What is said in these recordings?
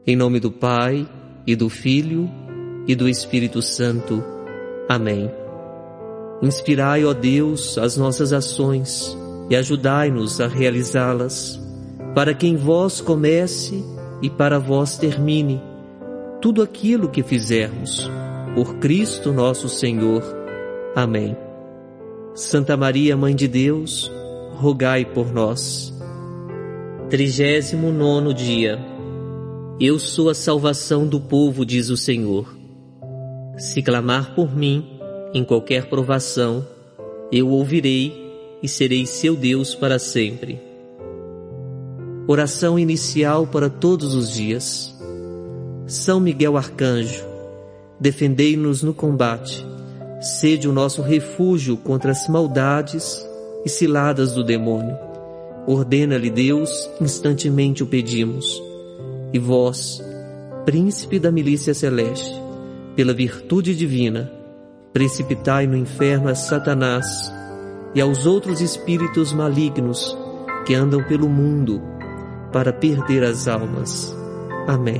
Em nome do Pai, e do Filho, e do Espírito Santo. Amém. Inspirai, ó Deus, as nossas ações e ajudai-nos a realizá-las, para que em vós comece e para vós termine tudo aquilo que fizermos. Por Cristo nosso Senhor. Amém. Santa Maria, Mãe de Deus, rogai por nós. 39º dia. Eu sou a salvação do povo, diz o Senhor. Se clamar por mim, em qualquer provação, eu ouvirei e serei seu Deus para sempre. Oração inicial para todos os dias. São Miguel Arcanjo, defendei-nos no combate, sede o nosso refúgio contra as maldades e ciladas do demônio. Ordena-lhe Deus, instantemente o pedimos. E vós, príncipe da milícia celeste, pela virtude divina, precipitai no inferno a Satanás e aos outros espíritos malignos que andam pelo mundo para perder as almas. Amém.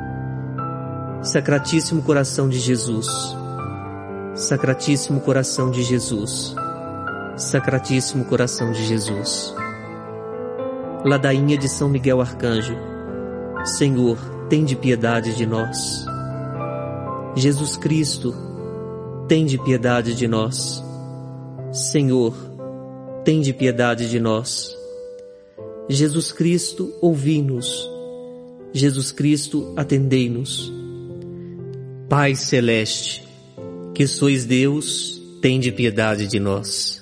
Sacratíssimo coração de Jesus, Sacratíssimo coração de Jesus, Sacratíssimo coração de Jesus. Ladainha de São Miguel Arcanjo. Senhor, tende piedade de nós. Jesus Cristo, tende piedade de nós. Senhor, tende piedade de nós. Jesus Cristo, ouvi-nos. Jesus Cristo, atendei-nos. Pai Celeste, que sois Deus, tende piedade de nós.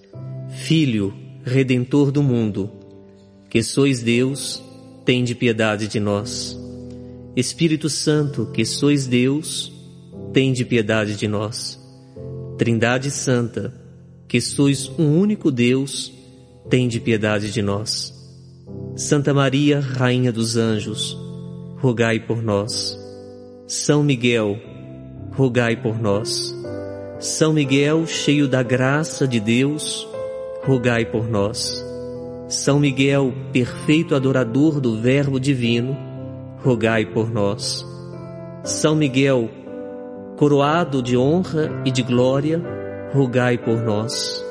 Filho, Redentor do mundo, que sois Deus, tende piedade de nós. Espírito Santo, que sois Deus, tende piedade de nós. Trindade Santa, que sois um único Deus, tende piedade de nós. Santa Maria, Rainha dos Anjos, rogai por nós. São Miguel, rogai por nós. São Miguel, cheio da graça de Deus, rogai por nós. São Miguel, perfeito adorador do Verbo divino, rogai por nós. São Miguel, coroado de honra e de glória, rogai por nós.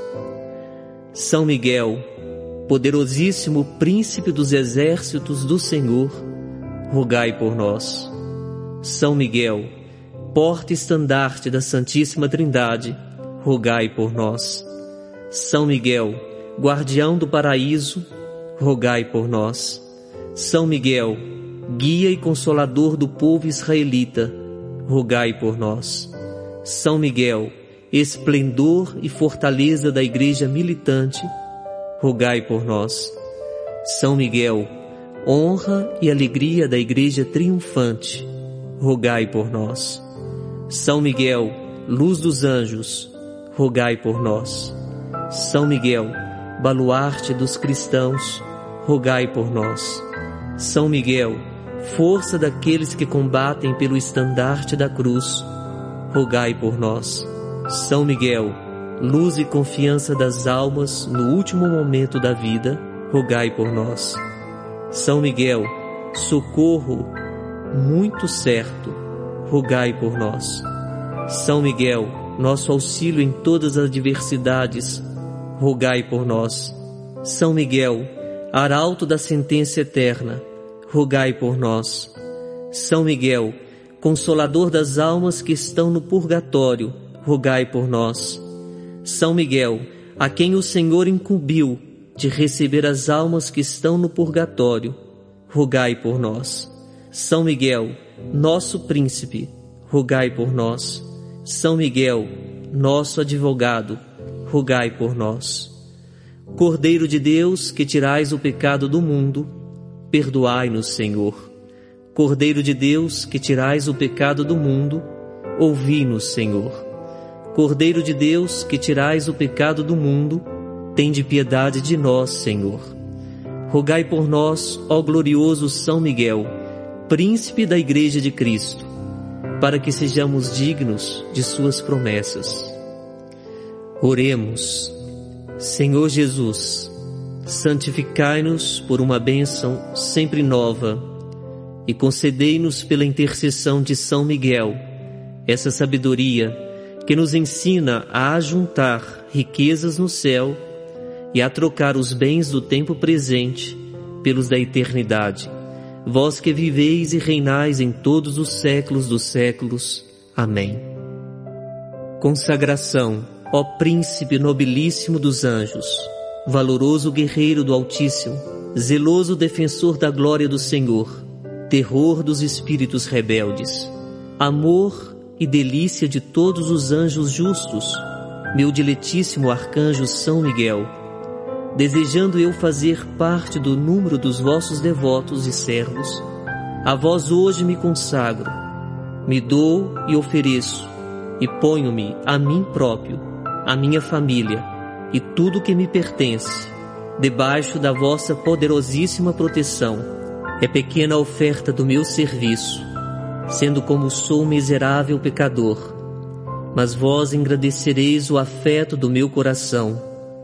São Miguel, poderosíssimo príncipe dos exércitos do Senhor, rogai por nós. São Miguel, porta-estandarte da Santíssima Trindade, rogai por nós. São Miguel, guardião do paraíso, rogai por nós. São Miguel, guia e consolador do povo israelita, rogai por nós. São Miguel, esplendor e fortaleza da igreja militante, rogai por nós. São Miguel, honra e alegria da igreja triunfante, rogai por nós. São Miguel, luz dos anjos, rogai por nós. São Miguel, baluarte dos cristãos, rogai por nós. São Miguel, força daqueles que combatem pelo estandarte da cruz, rogai por nós. São Miguel, luz e confiança das almas no último momento da vida, rogai por nós. São Miguel, socorro muito certo, rogai por nós. São Miguel, nosso auxílio em todas as adversidades, rogai por nós. São Miguel, arauto da sentença eterna, rogai por nós. São Miguel, consolador das almas que estão no purgatório, rogai por nós. São Miguel, a quem o Senhor incumbiu de receber as almas que estão no purgatório, rogai por nós. São Miguel, nosso príncipe, rogai por nós. São Miguel, nosso advogado, rogai por nós. Cordeiro de Deus, que tirais o pecado do mundo, perdoai-nos, Senhor. Cordeiro de Deus, que tirais o pecado do mundo, ouvi-nos, Senhor. Cordeiro de Deus, que tirais o pecado do mundo, tende piedade de nós, Senhor. Rogai por nós, ó glorioso São Miguel, príncipe da Igreja de Cristo, para que sejamos dignos de suas promessas. Oremos. Senhor Jesus, santificai-nos por uma bênção sempre nova, e concedei-nos pela intercessão de São Miguel essa sabedoria que nos ensina a ajuntar riquezas no céu e a trocar os bens do tempo presente pelos da eternidade. Vós que viveis e reinais em todos os séculos dos séculos. Amém. Consagração, ó Príncipe nobilíssimo dos anjos, valoroso guerreiro do Altíssimo, zeloso defensor da glória do Senhor, terror dos espíritos rebeldes, amor e delícia de todos os anjos justos, meu diletíssimo arcanjo São Miguel, desejando eu fazer parte do número dos vossos devotos e servos, a vós hoje me consagro, me dou e ofereço, e ponho-me a mim próprio, a minha família e tudo que me pertence, debaixo da vossa poderosíssima proteção. É pequena a oferta do meu serviço, sendo como sou miserável pecador, mas vós engrandecereis o afeto do meu coração.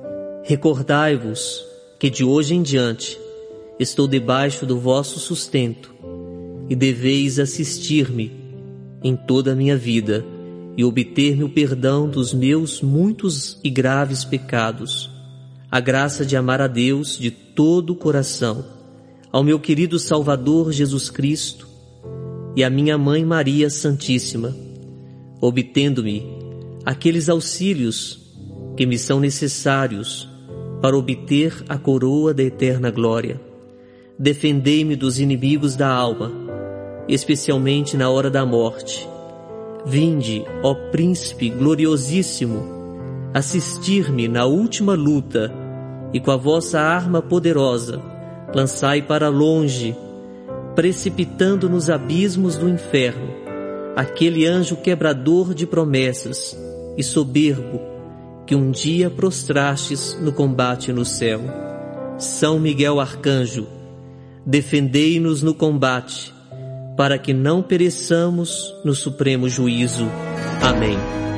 Recordai-vos que de hoje em diante estou debaixo do vosso sustento e deveis assistir-me em toda a minha vida e obter-me o perdão dos meus muitos e graves pecados, a graça de amar a Deus de todo o coração, ao meu querido Salvador Jesus Cristo e à minha Mãe Maria Santíssima, obtendo-me aqueles auxílios que me são necessários para obter a coroa da eterna glória. Defendei-me dos inimigos da alma, especialmente na hora da morte. Vinde, ó Príncipe gloriosíssimo, assistir-me na última luta, e com a vossa arma poderosa lançai para longe, precipitando nos abismos do inferno, aquele anjo quebrador de promessas e soberbo que um dia prostrastes no combate no céu. São Miguel Arcanjo, defendei-nos no combate, para que não pereçamos no supremo juízo. Amém.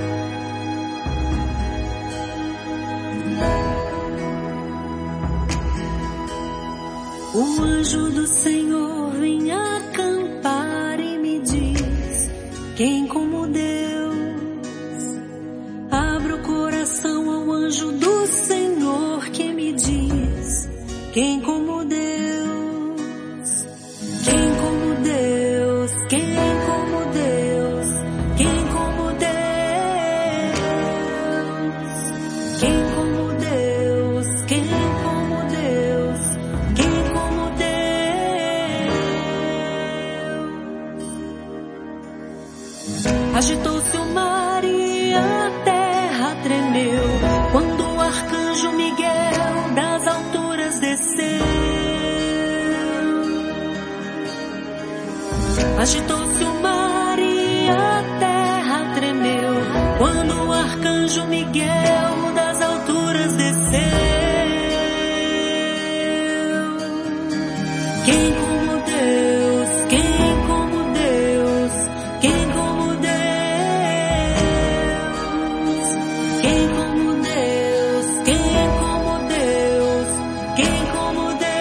O anjo do Senhor vem acampar e me diz: quem como Deus? Abra o coração ao anjo do Senhor que me diz: quem como Deus? Quem como Deus? Quem como Deus? Quem como Deus? Quem como Deus? Quem como Deus? Quem como Deus? Agitou-se o mar e a terra tremeu quando o arcanjo Miguel das alturas desceu. Agitou-se o mar e a terra tremeu quando o arcanjo Miguel das alturas desceu. Quem como Deus? Quem como Deus? Quem como Deus? Quem como Deus? Quem como Deus? Quem como Deus?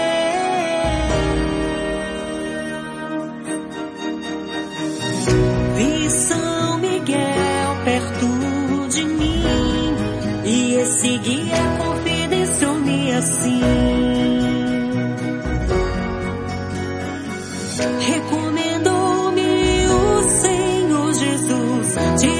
Vi São Miguel perto de mim e esse guia confidenciou-me assim: recomendou-me o Senhor Jesus.